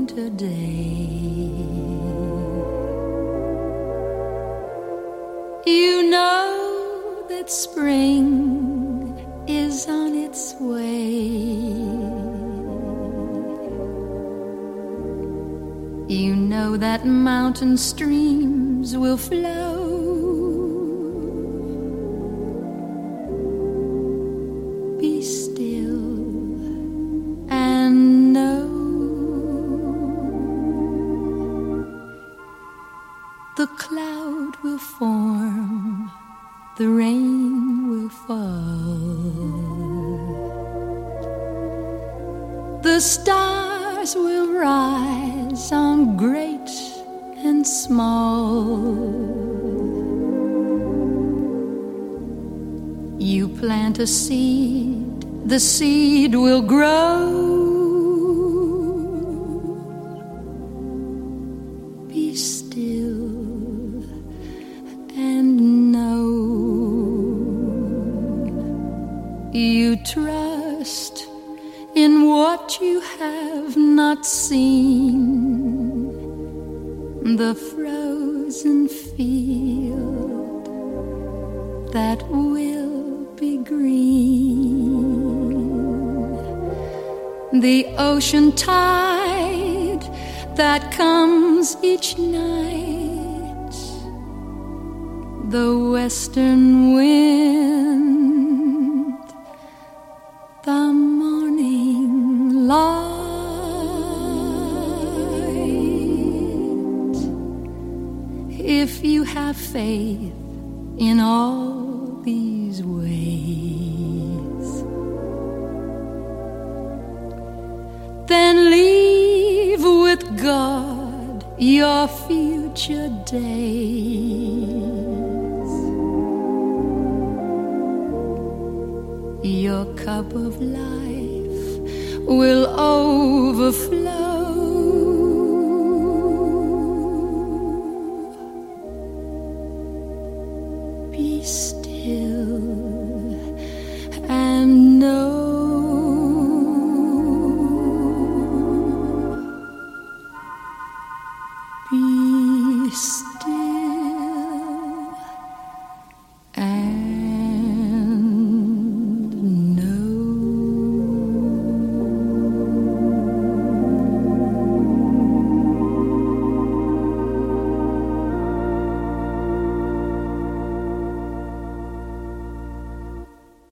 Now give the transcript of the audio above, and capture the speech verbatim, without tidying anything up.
winter day. You know that spring is on its way. You know that mountain streams will flow. Be still and know the cloud will form, the rain will fall, the stars will rise on great and small. You plant a seed, the seed will grow. Be still and know you trust in what you have not seen, the frozen field that will be green, the ocean tide that comes each night, the western wind, the morning light. If you have faith in all these ways, then leave with God your future days. Your cup of life will overflow. Be still and know be still.